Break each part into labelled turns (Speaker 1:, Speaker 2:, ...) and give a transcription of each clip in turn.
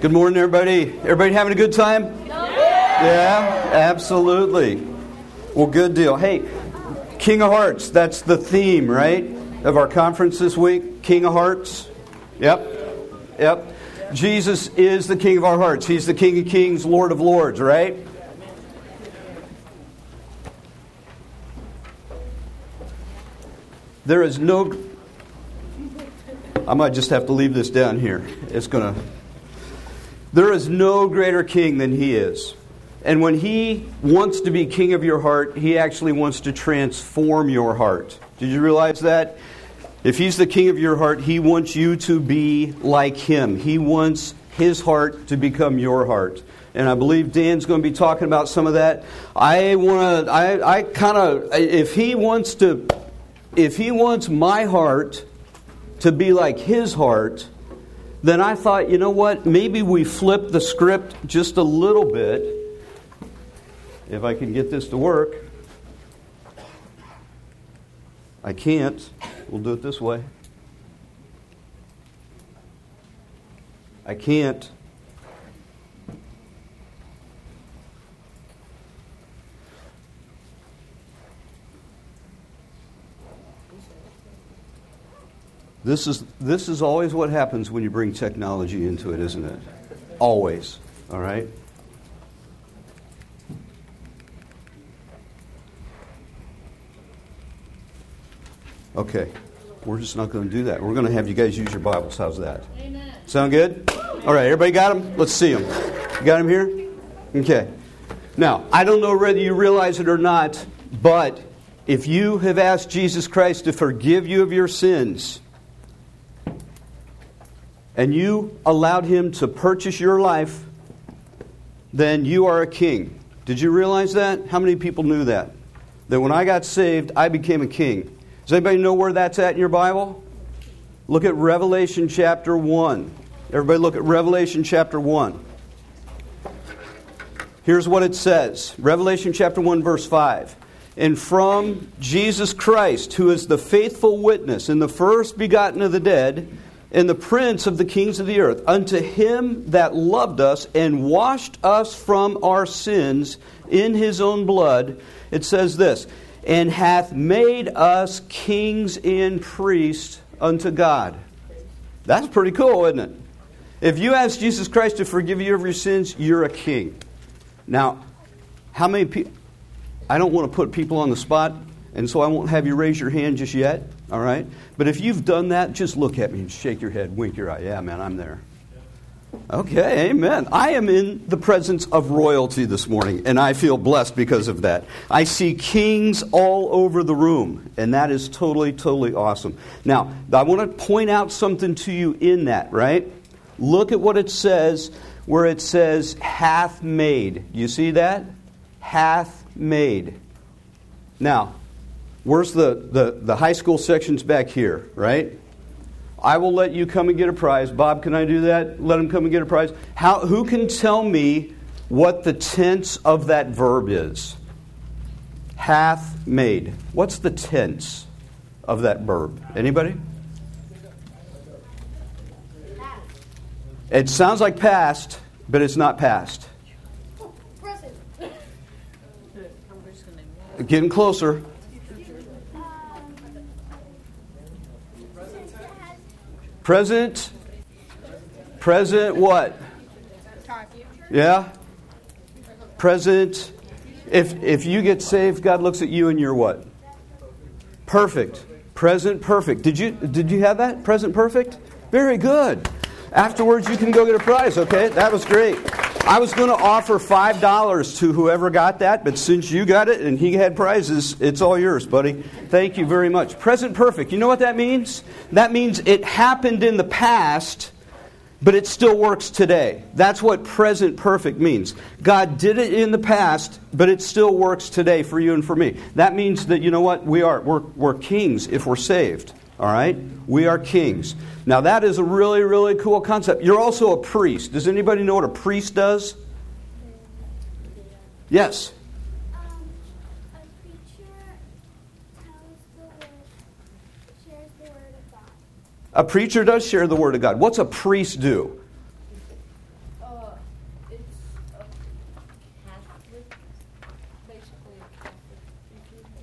Speaker 1: Good morning, everybody. Everybody having a good time? Yeah, absolutely. Well, good deal. Hey, King of Hearts, that's the theme, right, of our conference this week. King of Hearts. Yep. Jesus is the King of our hearts. He's the King of Kings, Lord of Lords, right? There is no... I might just have to leave this down here. There is no greater king than He is. And when He wants to be king of your heart, He actually wants to transform your heart. Did you realize that? If He's the king of your heart, He wants you to be like Him. He wants His heart to become your heart. And I believe Dan's going to be talking about some of that. If He wants my heart to be like His heart, then I thought, you know what? Maybe we flip the script just a little bit. If I can get this to work. I can't. We'll do it this way. I can't. This is always what happens when you bring technology into it, isn't it? Always. All right? Okay. We're just not going to do that. We're going to have you guys use your Bibles. How's that? Amen. Sound good? All right. Everybody got them? Let's see them. You got them here? Okay. Now, I don't know whether you realize it or not, but if you have asked Jesus Christ to forgive you of your sins, and you allowed Him to purchase your life, then you are a king. Did you realize that? How many people knew that? That when I got saved, I became a king. Does anybody know where that's at in your Bible? Look at Revelation chapter 1. Everybody look at Revelation chapter 1. Here's what it says. Revelation chapter 1, verse 5. And from Jesus Christ, who is the faithful witness and the first begotten of the dead, and the prince of the kings of the earth, unto Him that loved us and washed us from our sins in His own blood, it says this, and hath made us kings and priests unto God. That's pretty cool, isn't it? If you ask Jesus Christ to forgive you of your sins, you're a king. Now, how many people... I don't want to put people on the spot, and so I won't have you raise your hand just yet, all right? But if you've done that, just look at me and shake your head, wink your eye. Yeah, man, I'm there. Okay, amen. I am in the presence of royalty this morning, and I feel blessed because of that. I see kings all over the room, and that is totally, totally awesome. Now, I want to point out something to you in that, right? Look at what it says, where it says, hath made. You see that? Hath made. Now, where's the high school sections back here, right? I will let you come and get a prize. Bob, can I do that? Let him come and get a prize. Who can tell me what the tense of that verb is? Hath made. What's the tense of that verb? Anybody? It sounds like past, but it's not past. Getting closer. Present what? Yeah? Present. If you get saved, God looks at you and you're what? Perfect. Present perfect. Did you have that? Present perfect? Very good. Afterwards, you can go get a prize, okay? That was great. I was going to offer $5 to whoever got that, but since you got it and he had prizes, it's all yours, buddy. Thank you very much. Present perfect. You know what that means? That means it happened in the past, but it still works today. That's what present perfect means. God did it in the past, but it still works today for you and for me. That means that, you know what? We're kings if we're saved. All right? We are kings. Now, that is a really, really cool concept. You're also a priest. Does anybody know what a priest does? Yes.
Speaker 2: A preacher shares the word of God.
Speaker 1: A preacher does share the Word of God. What's a priest do?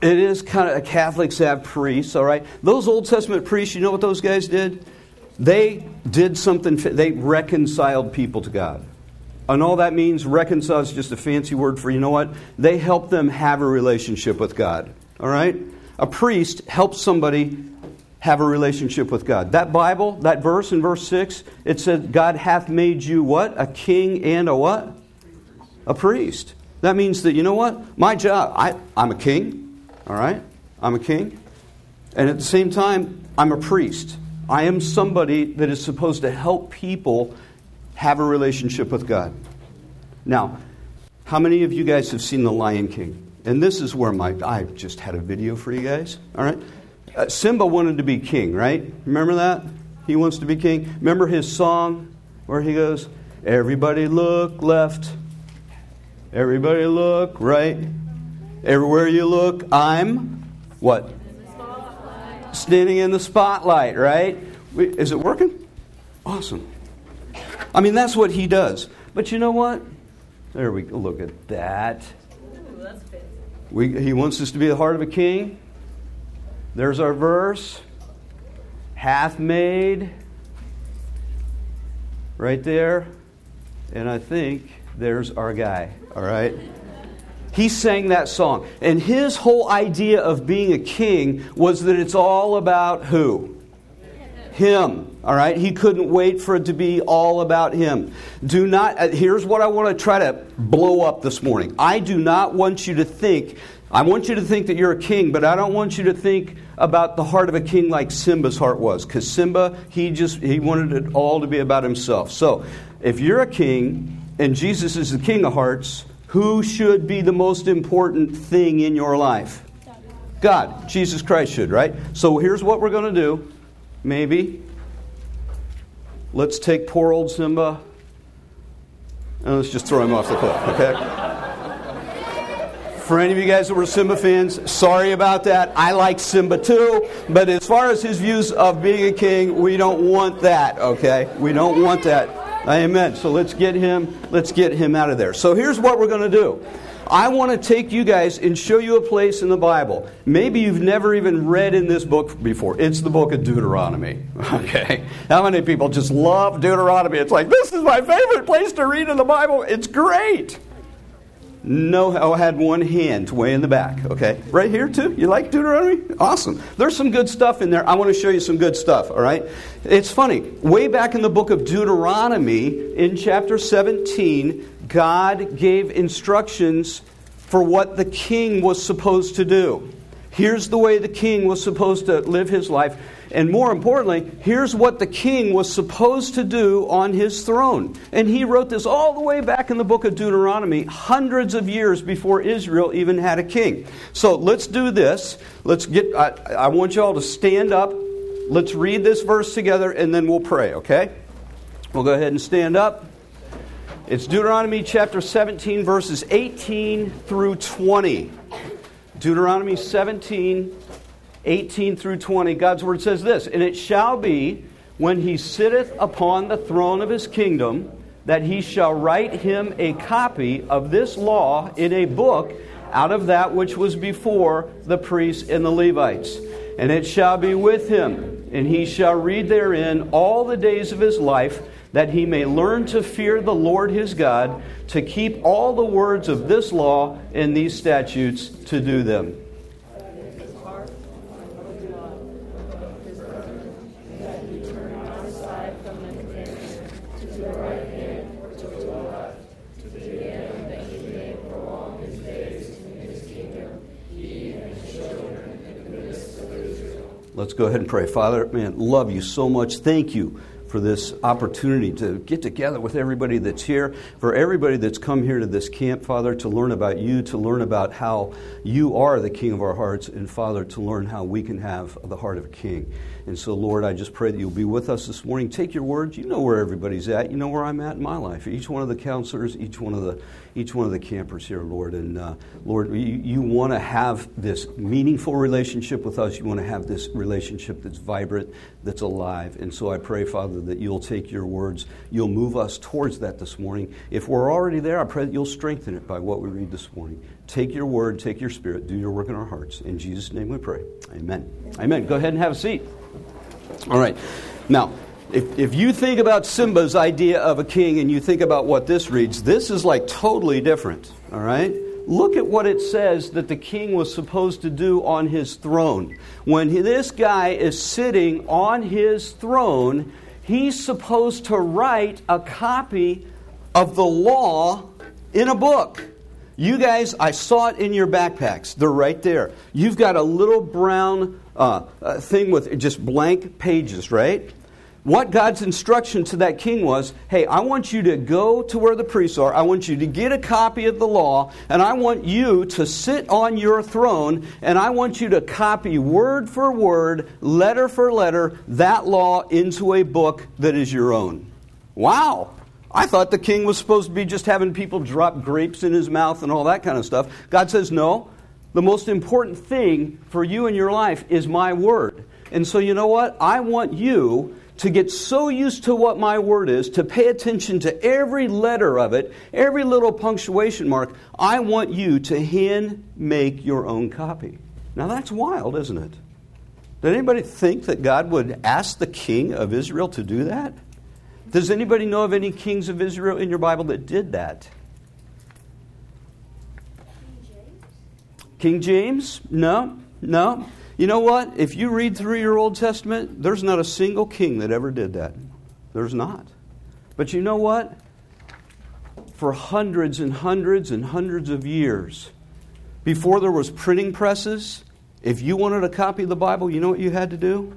Speaker 1: It is kind of, Catholics have priests, all right? Those Old Testament priests, you know what those guys did? They did something, they reconciled people to God. And all that means, reconcile is just a fancy word for, you know what? They helped them have a relationship with God, all right? A priest helps somebody have a relationship with God. That Bible, that verse in verse 6, it said, God hath made you what? A king and a what? A priest. That means that, you know what? My job, I'm a king. All right? I'm a king. And at the same time, I'm a priest. I am somebody that is supposed to help people have a relationship with God. Now, how many of you guys have seen The Lion King? And this is where I just had a video for you guys. All right? Simba wanted to be king, right? Remember that? He wants to be king. Remember his song where he goes, everybody look left. Everybody look right. Everywhere you look, I'm, what? Standing in the spotlight, right? Is it working? Awesome. I mean, that's what he does. But you know what? There we go. Look at that. He wants us to be the heart of a king. There's our verse. Hath made. Right there. And I think there's our guy. All right? He sang that song. And his whole idea of being a king was that it's all about who? Him. All right? He couldn't wait for it to be all about him. Do not, here's what I want to try to blow up this morning. I do not want you to think, I want you to think that you're a king, but I don't want you to think about the heart of a king like Simba's heart was. Because Simba, he wanted it all to be about himself. So, if you're a king, and Jesus is the king of hearts, who should be the most important thing in your life? God. Jesus Christ should, right? So here's what we're going to do. Maybe. Let's take poor old Simba and let's just throw him off the cliff, okay? For any of you guys that were Simba fans, sorry about that. I like Simba too, but as far as his views of being a king, we don't want that, okay? We don't want that. Amen. So let's get him out of there. So here's what we're going to do. I want to take you guys and show you a place in the Bible. Maybe you've never even read in this book before. It's the book of Deuteronomy. Okay. How many people just love Deuteronomy? It's like, this is my favorite place to read in the Bible. It's great. No, I had one hand way in the back. Okay. Right here too? You like Deuteronomy? Awesome. There's some good stuff in there. I want to show you some good stuff. All right. It's funny. Way back in the book of Deuteronomy, in chapter 17, God gave instructions for what the king was supposed to do. Here's the way the king was supposed to live his life. And more importantly, here's what the king was supposed to do on his throne. And he wrote this all the way back in the book of Deuteronomy, hundreds of years before Israel even had a king. So let's do this. I want you all to stand up. Let's read this verse together and then we'll pray, okay? We'll go ahead and stand up. It's Deuteronomy chapter 17, verses 18 through 20. Deuteronomy 17, 18 through 20. God's word says this, and it shall be, when he sitteth upon the throne of his kingdom, that he shall write him a copy of this law in a book out of that which was before the priests and the Levites. And it shall be with him, and he shall read therein all the days of his life, that he may learn to fear the Lord his God, to keep all the words of this law and these statutes to do them. Let's go ahead and pray. Father, man, love you so much. Thank you for this opportunity to get together with everybody that's here, for everybody that's come here to this camp, Father, to learn about you, to learn about how you are the King of our hearts, and Father, to learn how we can have the heart of a king. And so, Lord, I just pray that you'll be with us this morning. Take your words. You know where everybody's at. You know where I'm at in my life. Each one of the counselors, each one of the campers here, Lord. And Lord, you want to have this meaningful relationship with us. You want to have this relationship that's vibrant, that's alive. And so I pray, Father, that you'll take your words, you'll move us towards that this morning. If we're already there, I pray that you'll strengthen it by what we read this morning. Take your word, take your spirit, do your work in our hearts. In Jesus' name we pray. Amen. Amen. Go ahead and have a seat. All right. Now, if you think about Simba's idea of a king and you think about what this reads, this is like totally different. All right? Look at what it says that the king was supposed to do on his throne. When this guy is sitting on his throne, he's supposed to write a copy of the law in a book. You guys, I saw it in your backpacks. They're right there. You've got a little brown thing with just blank pages, right? What God's instruction to that king was, hey, I want you to go to where the priests are. I want you to get a copy of the law, and I want you to sit on your throne, and I want you to copy word for word, letter for letter, that law into a book that is your own. Wow! I thought the king was supposed to be just having people drop grapes in his mouth and all that kind of stuff. God says, no, the most important thing for you in your life is my word. And so you know what? I want you to get so used to what my word is, to pay attention to every letter of it, every little punctuation mark. I want you to hand make your own copy. Now that's wild, isn't it? Did anybody think that God would ask the king of Israel to do that? Does anybody know of any kings of Israel in your Bible that did that? King James? No. You know what? If you read through your Old Testament, there's not a single king that ever did that. There's not. But you know what? For hundreds and hundreds and hundreds of years, before there was printing presses, if you wanted a copy of the Bible, you know what you had to do?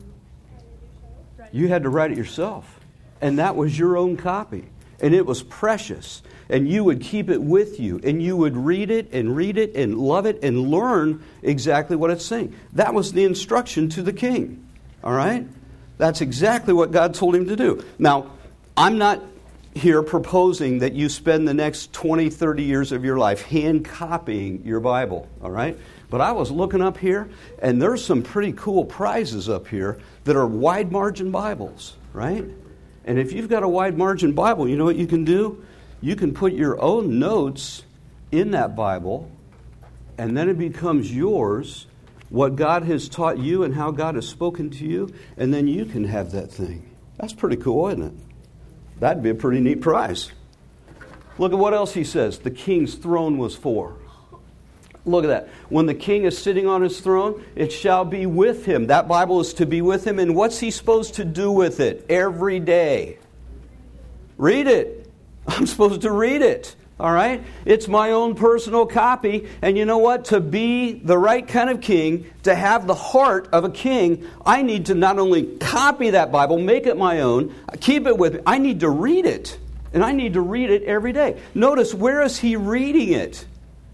Speaker 1: You had to write it yourself. And that was your own copy. And it was precious. And you would keep it with you. And you would read it and love it and learn exactly what it's saying. That was the instruction to the king. All right? That's exactly what God told him to do. Now, I'm not here proposing that you spend the next 20, 30 years of your life hand copying your Bible. All right? But I was looking up here, and there's some pretty cool prizes up here that are wide margin Bibles. Right? And if you've got a wide margin Bible, you know what you can do? You can put your own notes in that Bible, and then it becomes yours, what God has taught you and how God has spoken to you, and then you can have that thing. That's pretty cool, isn't it? That'd be a pretty neat prize. Look at what else he says the king's throne was for. Look at that. When the king is sitting on his throne, it shall be with him. That Bible is to be with him. And what's he supposed to do with it every day? Read it. I'm supposed to read it. All right? It's my own personal copy. And you know what? To be the right kind of king, to have the heart of a king, I need to not only copy that Bible, make it my own, keep it with me. I need to read it. And I need to read it every day. Notice, where is he reading it?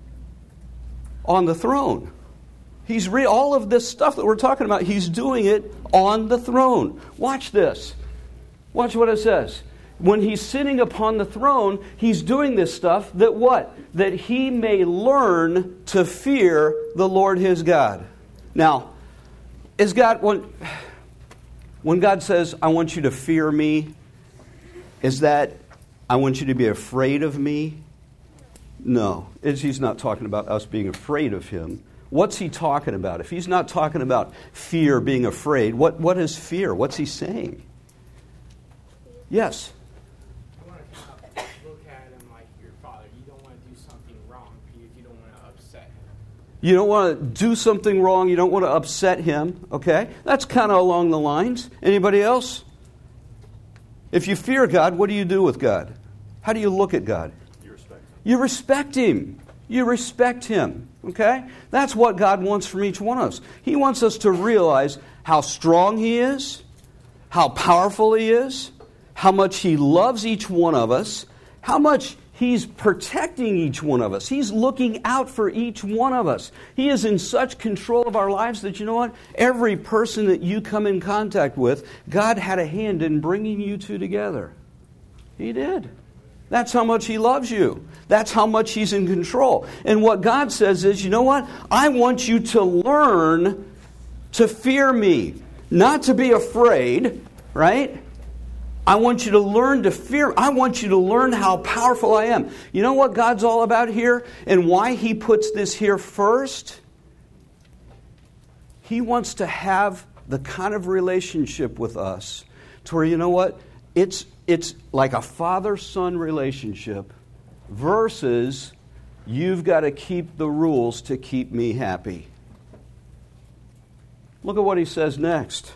Speaker 1: On the throne. He's all of this stuff that we're talking about, he's doing it on the throne. Watch this. Watch what it says. When he's sitting upon the throne, he's doing this stuff that what? That he may learn to fear the Lord his God. Now, is God, when God says, I want you to fear me, is that I want you to be afraid of me? No, he's not talking about us being afraid of him. What's he talking about? If he's not talking about fear, being afraid, what is fear? What's he saying? Yes?
Speaker 3: You want to look at him like your father. You don't want to do something wrong because you don't want to upset him.
Speaker 1: You don't want to do something wrong. You don't want to upset him. Okay? That's kind of along the lines. Anybody else? If you fear God, what do you do with God? How do you look at God? You respect him. You respect him. Okay? That's what God wants from each one of us. He wants us to realize how strong he is, how powerful he is, how much he loves each one of us, how much he's protecting each one of us. He's looking out for each one of us. He is in such control of our lives that, you know what? Every person that you come in contact with, God had a hand in bringing you two together. He did. That's how much he loves you. That's how much he's in control. And what God says is, you know what? I want you to learn to fear me. Not to be afraid, right? I want you to learn to fear. I want you to learn how powerful I am. You know what God's all about here and why He puts this here first? He wants to have the kind of relationship with us to where, you know what, it's like a father-son relationship versus you've got to keep the rules to keep me happy. Look at what he says next.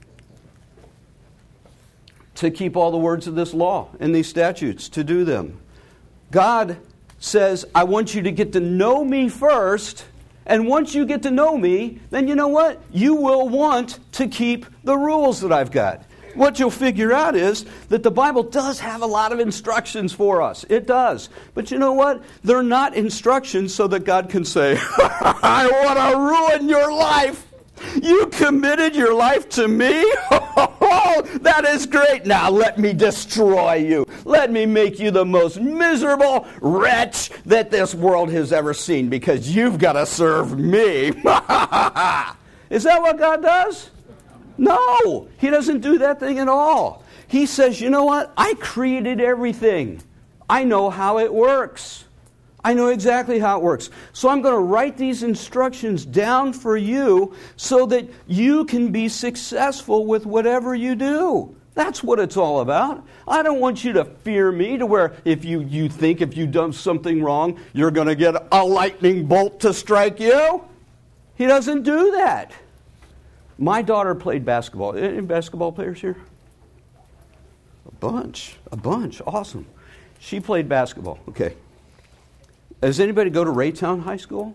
Speaker 1: To keep all the words of this law and these statutes, to do them. God says, I want you to get to know me first. And once you get to know me, then you know what? You will want to keep the rules that I've got. What you'll figure out is that the Bible does have a lot of instructions for us. It does. But you know what? They're not instructions so that God can say, I want to ruin your life. You committed your life to me? That is great. Now let me destroy you. Let me make you the most miserable wretch that this world has ever seen because you've got to serve me. Is that what God does? No, He doesn't do that thing at all. He says, you know what? I created everything. I know how it works. I know exactly how it works. So I'm going to write these instructions down for you so that you can be successful with whatever you do. That's what it's all about. I don't want you to fear me to where if you think if you've done something wrong, you're going to get a lightning bolt to strike you. He doesn't do that. My daughter played basketball. Any basketball players here? A bunch. Awesome. She played basketball. Okay. Does anybody go to Raytown High School?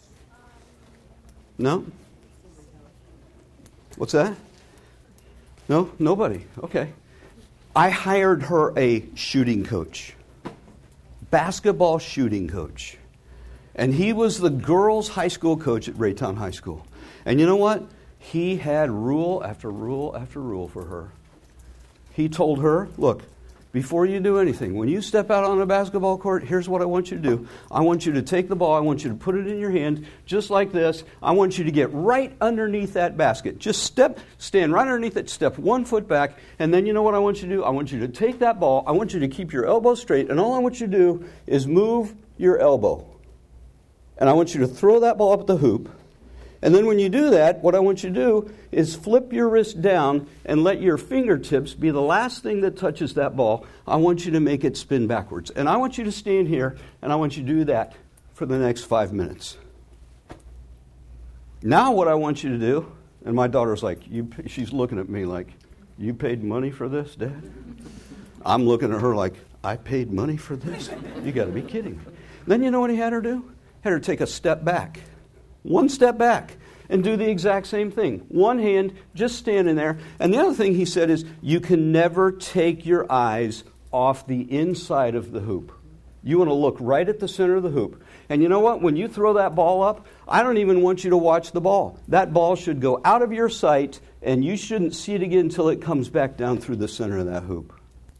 Speaker 1: No? What's that? No? Nobody. Okay. I hired her a shooting coach. Basketball shooting coach. And he was the girls' high school coach at Raytown High School. And you know what? He had rule after rule after rule for her. He told her, look, before you do anything, when you step out on a basketball court, here's what I want you to do. I want you to take the ball. I want you to put it in your hand just like this. I want you to get right underneath that basket. Just stand right underneath it, step 1 foot back, and then you know what I want you to do? I want you to take that ball. I want you to keep your elbow straight, and all I want you to do is move your elbow. And I want you to throw that ball up at the hoop. And then when you do that, what I want you to do is flip your wrist down and let your fingertips be the last thing that touches that ball. I want you to make it spin backwards. And I want you to stand here, and I want you to do that for the next 5 minutes. Now what I want you to do, and my daughter's like, she's looking at me like, you paid money for this, Dad? I'm looking at her like, I paid money for this? You got to be kidding me. Then you know what he had her do? Had her take a step back. 1 step back and do the exact same thing. One hand, just standing there. And the other thing he said is, you can never take your eyes off the inside of the hoop. You want to look right at the center of the hoop. And you know what? When you throw that ball up, I don't even want you to watch the ball. That ball should go out of your sight, and you shouldn't see it again until it comes back down through the center of that hoop.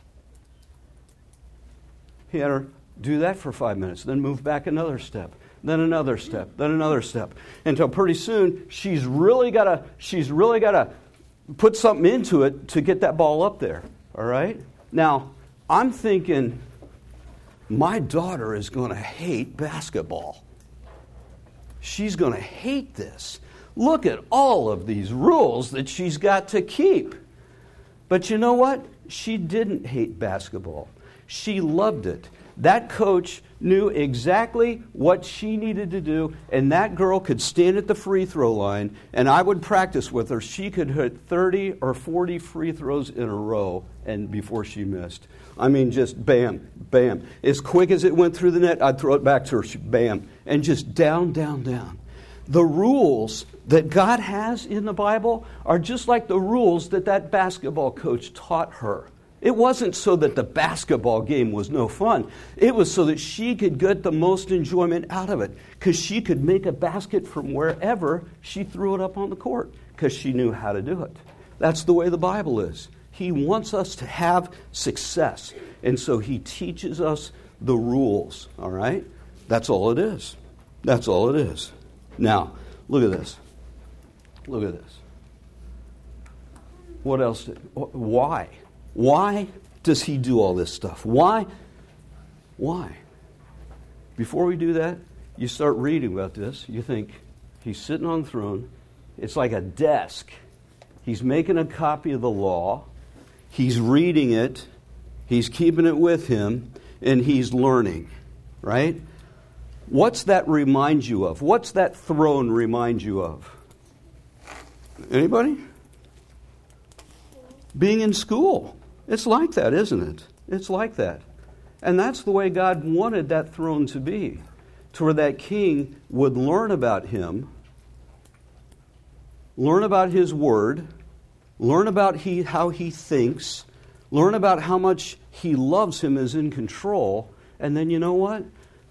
Speaker 1: He had her do that for 5 minutes, then move back another step. Then another step, then another step. Until pretty soon, she's really got to put something into it to get that ball up there. All right? Now, I'm thinking, my daughter is going to hate basketball. She's going to hate this. Look at all of these rules that she's got to keep. But you know what? She didn't hate basketball. She loved it. That coach knew exactly what she needed to do, and that girl could stand at the free throw line, and I would practice with her. She could hit 30 or 40 free throws in a row and before she missed. I mean, just bam, bam. As quick as it went through the net, I'd throw it back to her, bam, and just down, down, down. The rules that God has in the Bible are just like the rules that basketball coach taught her. It wasn't so that the basketball game was no fun. It was so that she could get the most enjoyment out of it, because she could make a basket from wherever she threw it up on the court, because she knew how to do it. That's the way the Bible is. He wants us to have success, and so He teaches us the rules, all right? That's all it is. That's all it is. Now, look at this. Look at this. What else? Why? Why does he do all this stuff? Why? Why? Before we do that, you start reading about this. You think, he's sitting on the throne. It's like a desk. He's making a copy of the law. He's reading it. He's keeping it with him. And he's learning. Right? What's that remind you of? What's that throne remind you of? Anybody? Being in school. It's like that, isn't it? It's like that. And that's the way God wanted that throne to be. To where that king would learn about him, learn about his word, learn about how he thinks, learn about how much he loves him, is in control, and then you know what?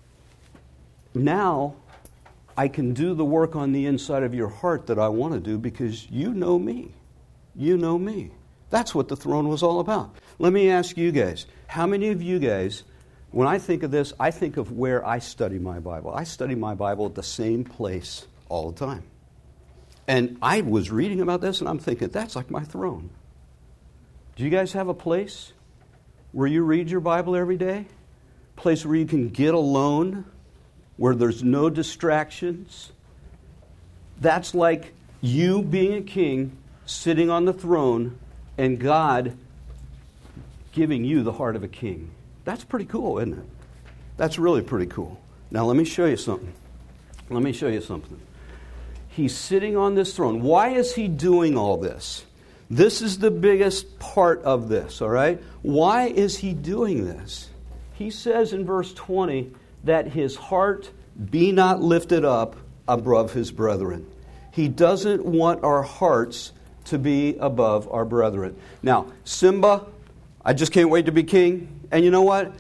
Speaker 1: Now I can do the work on the inside of your heart that I want to do because you know me. You know me. That's what the throne was all about. Let me ask you guys, how many of you guys, when I think of this, I think of where I study my Bible. I study my Bible at the same place all the time. And I was reading about this and I'm thinking, that's like my throne. Do you guys have a place where you read your Bible every day? A place where you can get alone, where there's no distractions? That's like you being a king, sitting on the throne, and God giving you the heart of a king. That's pretty cool, isn't it? That's really pretty cool. Now let me show you something. Let me show you something. He's sitting on this throne. Why is he doing all this? This is the biggest part of this, all right? Why is he doing this? He says in verse 20 that his heart be not lifted up above his brethren. He doesn't want our hearts to be above our brethren. Now, Simba, I just can't wait to be king. And you know what?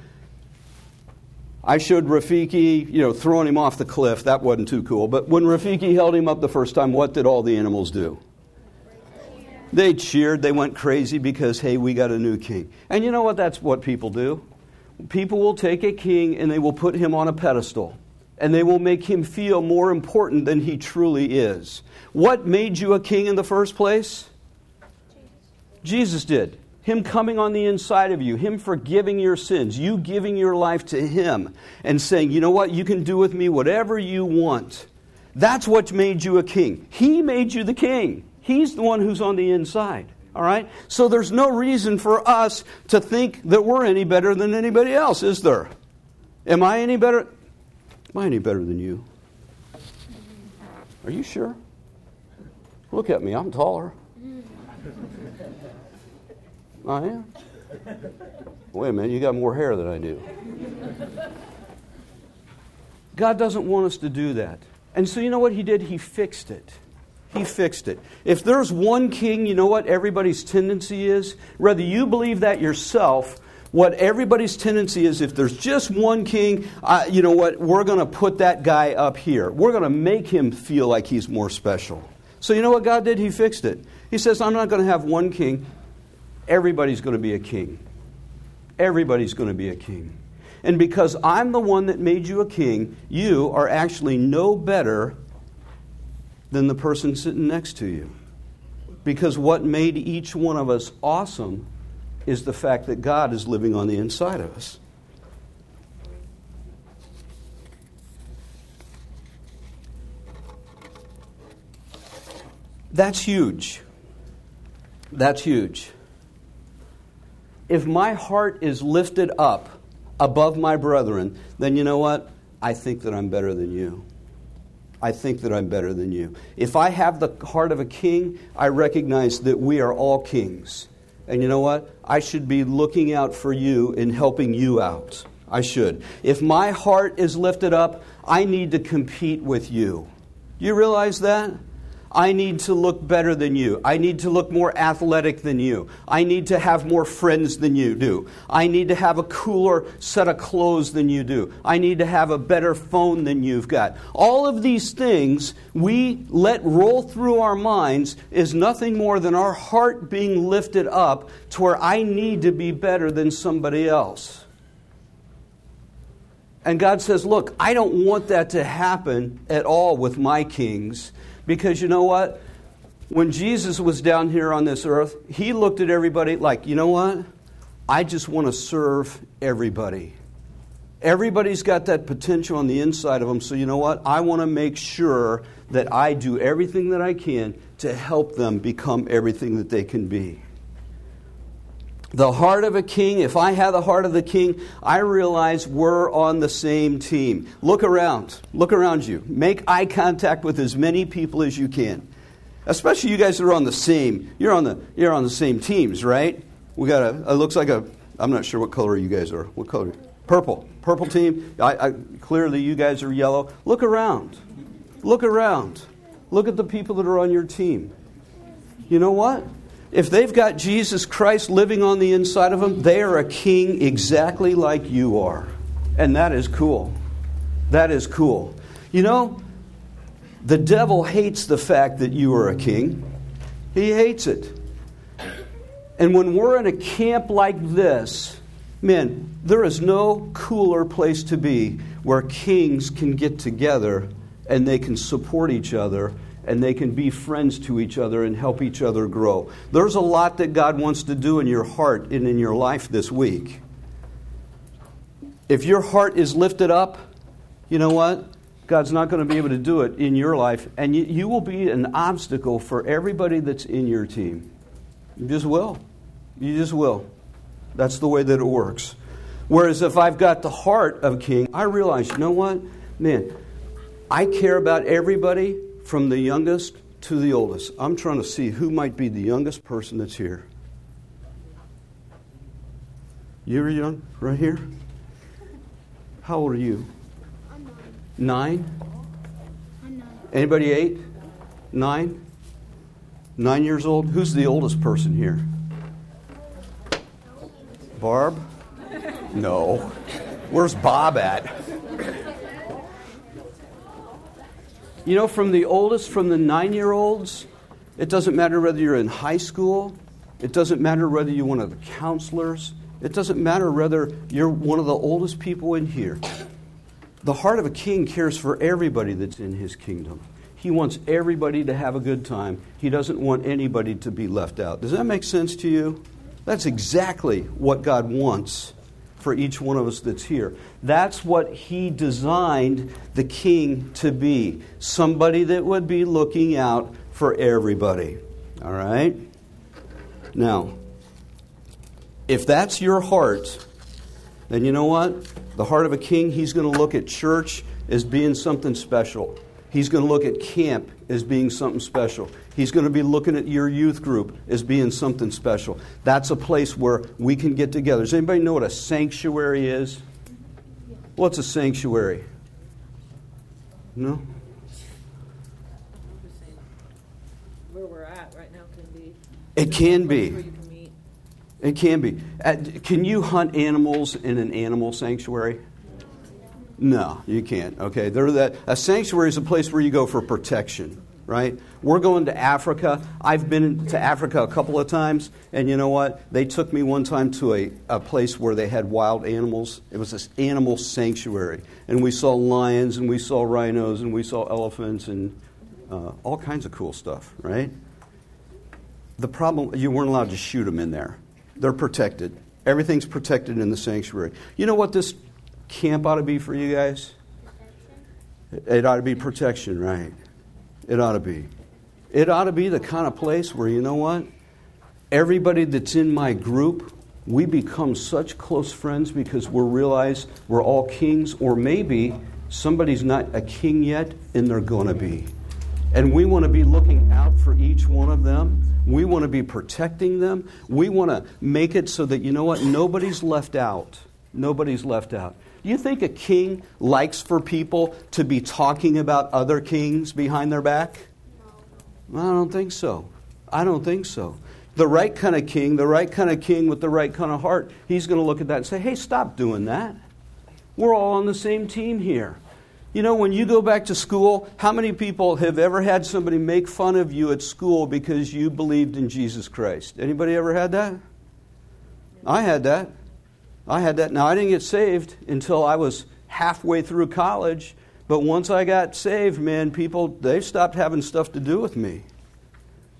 Speaker 1: I showed Rafiki, throwing him off the cliff. That wasn't too cool. But when Rafiki held him up the first time, what did all the animals do? They cheered. They went crazy because, hey, we got a new king. And you know what? That's what people do. People will take a king and they will put him on a pedestal. And they will make him feel more important than he truly is. What made you a king in the first place? Jesus did. Him coming on the inside of you, him forgiving your sins, you giving your life to him and saying, you know what, you can do with me whatever you want. That's what made you a king. He made you the king. He's the one who's on the inside. All right? So there's no reason for us to think that we're any better than anybody else, is there? Am I any better? Am I any better than you? Are you sure? Look at me, I'm taller. I am? Wait a minute, you got more hair than I do. God doesn't want us to do that. And so you know what he did? He fixed it. He fixed it. If there's one king, you know what everybody's tendency is? Whether you believe that yourself, what everybody's tendency is, if there's just one king, you know what, we're going to put that guy up here. We're going to make him feel like he's more special. So you know what God did? He fixed it. He says, I'm not going to have one king. Everybody's going to be a king. Everybody's going to be a king. And because I'm the one that made you a king, you are actually no better than the person sitting next to you. Because what made each one of us awesome is the fact that God is living on the inside of us. That's huge. That's huge. If my heart is lifted up above my brethren, then you know what? I think that I'm better than you. I think that I'm better than you. If I have the heart of a king, I recognize that we are all kings. And you know what? I should be looking out for you and helping you out. I should. If my heart is lifted up, I need to compete with you. Do you realize that? I need to look better than you. I need to look more athletic than you. I need to have more friends than you do. I need to have a cooler set of clothes than you do. I need to have a better phone than you've got. All of these things we let roll through our minds is nothing more than our heart being lifted up to where I need to be better than somebody else. And God says, look, I don't want that to happen at all with my kings. Because you know what? When Jesus was down here on this earth, he looked at everybody like, you know what? I just want to serve everybody. Everybody's got that potential on the inside of them, so you know what? I want to make sure that I do everything that I can to help them become everything that they can be. The heart of a king, if I have the heart of the king, I realize we're on the same team. Look around. Look around you. Make eye contact with as many people as you can. Especially you guys that are on the same, you're on the same teams, right? We got it looks like I'm not sure what color you guys are. What color? Purple team. Clearly you guys are yellow. Look around. Look around. Look at the people that are on your team. You know what? If they've got Jesus Christ living on the inside of them, they are a king exactly like you are. And that is cool. That is cool. You know, the devil hates the fact that you are a king. He hates it. And when we're in a camp like this, man, there is no cooler place to be where kings can get together and they can support each other and they can be friends to each other and help each other grow. There's a lot that God wants to do in your heart and in your life this week. If your heart is lifted up, you know what? God's not going to be able to do it in your life, and you will be an obstacle for everybody that's in your team. You just will. You just will. That's the way that it works. Whereas if I've got the heart of a king, I realize, you know what? Man, I care about everybody from the youngest to the oldest. I'm trying to see who might be the youngest person that's here. You're young, right here? How old are you?
Speaker 2: I'm
Speaker 1: 9?
Speaker 2: I'm 9.
Speaker 1: Anybody 8? 9? 9 years old? Who's the oldest person here? Barb? No. Where's Bob at? You know, from the oldest, from the 9-year-olds, it doesn't matter whether you're in high school. It doesn't matter whether you're one of the counselors. It doesn't matter whether you're one of the oldest people in here. The heart of a king cares for everybody that's in his kingdom. He wants everybody to have a good time. He doesn't want anybody to be left out. Does that make sense to you? That's exactly what God wants for each one of us that's here. That's what He designed the king to be. Somebody that would be looking out for everybody. All right? Now, if that's your heart, then you know what? The heart of a king, he's going to look at church as being something special. He's going to look at camp as being something special. He's going to be looking at your youth group as being something special. That's a place where we can get together. Does anybody know what a sanctuary is? What's a sanctuary? No?
Speaker 4: Where we're at right now can be.
Speaker 1: It can be.
Speaker 4: Where you can meet.
Speaker 1: It can be. Can you hunt animals in an animal sanctuary? No, you can't. Okay, a sanctuary is a place where you go for protection, right? We're going to Africa. I've been to Africa a couple of times, and you know what? They took me one time to a place where they had wild animals. It was this animal sanctuary, and we saw lions, and we saw rhinos, and we saw elephants, and all kinds of cool stuff, right? The problem, you weren't allowed to shoot them in there. They're protected. Everything's protected in the sanctuary. You know what this camp ought to be for you guys? It ought to be protection, right? It ought to be. It ought to be the kind of place where, you know what? Everybody that's in my group, we become such close friends because we realize we're all kings, or maybe somebody's not a king yet and they're going to be. And we want to be looking out for each one of them. We want to be protecting them. We want to make it so that, you know what? Nobody's left out. Nobody's left out. Do you think a king likes for people to be talking about other kings behind their back? No. I don't think so. I don't think so. The right kind of king with the right kind of heart, he's going to look at that and say, hey, stop doing that. We're all on the same team here. You know, when you go back to school, how many people have ever had somebody make fun of you at school because you believed in Jesus Christ? Anybody ever had that? I had that. Now, I didn't get saved until I was halfway through college. But once I got saved, man, people, they stopped having stuff to do with me.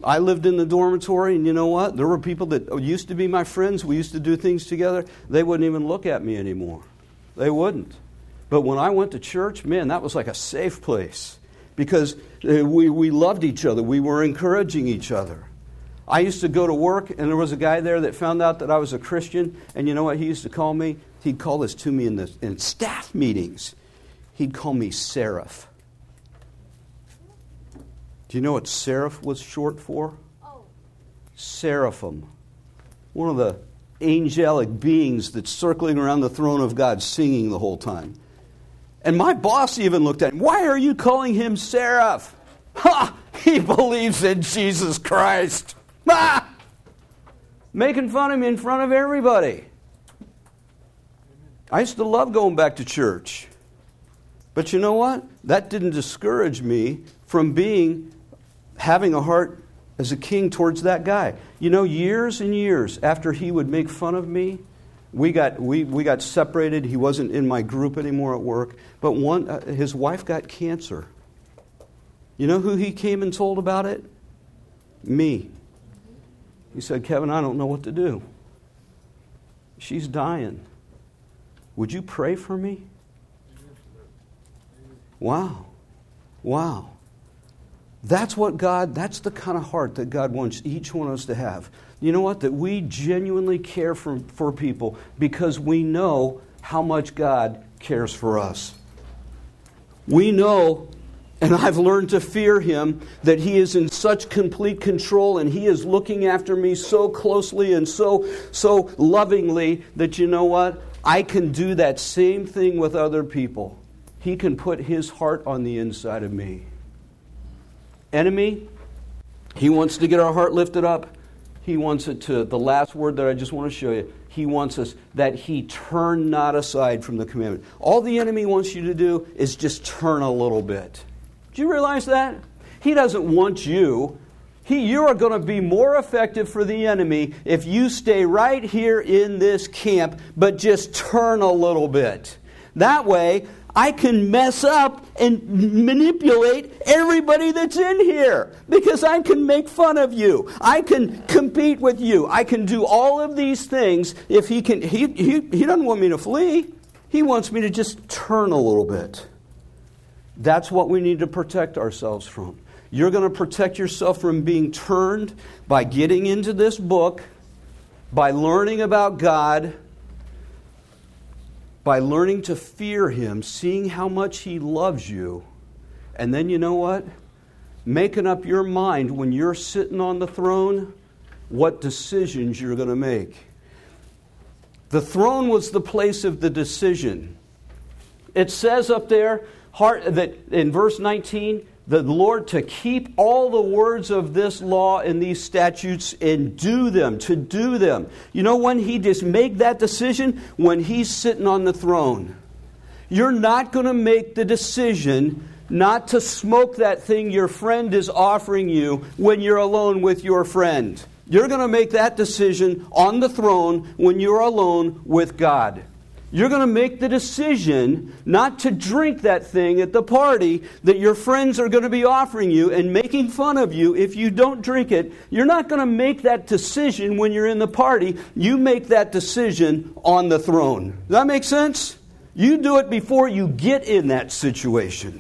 Speaker 1: I lived in the dormitory, and you know what? There were people that used to be my friends. We used to do things together. They wouldn't even look at me anymore. They wouldn't. But when I went to church, man, that was like a safe place because we loved each other. We were encouraging each other. I used to go to work, and there was a guy there that found out that I was a Christian, and you know what he used to call me? He'd call this to me in staff meetings. He'd call me Seraph. Do you know what Seraph was short for?
Speaker 2: Oh.
Speaker 1: Seraphim. One of the angelic beings that's circling around the throne of God singing the whole time. And my boss even looked at him. Why are you calling him Seraph? Ha! He believes in Jesus Christ. Ah! Making fun of me in front of everybody. I used to love going back to church. But you know what? That didn't discourage me from having a heart as a king towards that guy. You know, years and years after he would make fun of me, we got separated. He wasn't in my group anymore at work. But his wife got cancer. You know who he came and told about it? Me. He said, Kevin, I don't know what to do. She's dying. Would you pray for me? Wow. Wow. That's the kind of heart that God wants each one of us to have. You know what? That we genuinely care for people because we know how much God cares for us. We know, and I've learned to fear Him, that He is in such complete control and He is looking after me so closely and so lovingly that you know what? I can do that same thing with other people. He can put His heart on the inside of me. Enemy, he wants to get our heart lifted up. He wants it to, the last word that I just want to show you, he wants us that he turn not aside from the commandment. All the enemy wants you to do is just turn a little bit. Do you realize that? He doesn't want you. You are going to be more effective for the enemy if you stay right here in this camp, but just turn a little bit. That way, I can mess up and manipulate everybody that's in here because I can make fun of you. I can compete with you. I can do all of these things if he can. He doesn't want me to flee. He wants me to just turn a little bit. That's what we need to protect ourselves from. You're going to protect yourself from being turned by getting into this book, by learning about God, by learning to fear Him, seeing how much He loves you. And then you know what? Making up your mind when you're sitting on the throne, what decisions you're going to make. The throne was the place of the decision. It says up there that in verse 19, the Lord to keep all the words of this law and these statutes and do them, to do them. You know when He just make that decision? When He's sitting on the throne. You're not going to make the decision not to smoke that thing your friend is offering you when you're alone with your friend. You're going to make that decision on the throne when you're alone with God. You're going to make the decision not to drink that thing at the party that your friends are going to be offering you and making fun of you if you don't drink it. You're not going to make that decision when you're in the party. You make that decision on the throne. Does that make sense? You do it before you get in that situation.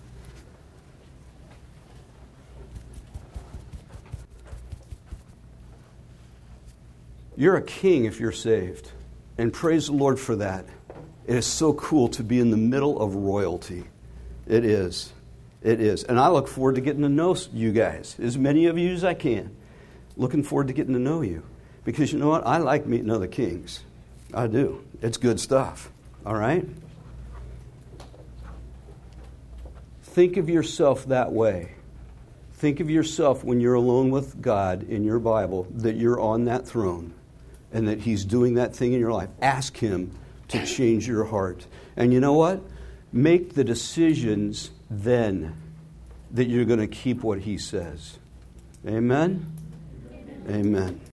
Speaker 1: You're a king if you're saved. And praise the Lord for that. It is so cool to be in the middle of royalty. It is. It is. And I look forward to getting to know you guys, as many of you as I can. Looking forward to getting to know you. Because you know what? I like meeting other kings. I do. It's good stuff. All right? Think of yourself that way. Think of yourself when you're alone with God in your Bible, that you're on that throne. And that He's doing that thing in your life. Ask Him to change your heart. And you know what? Make the decisions then that you're going to keep what He says. Amen? Amen.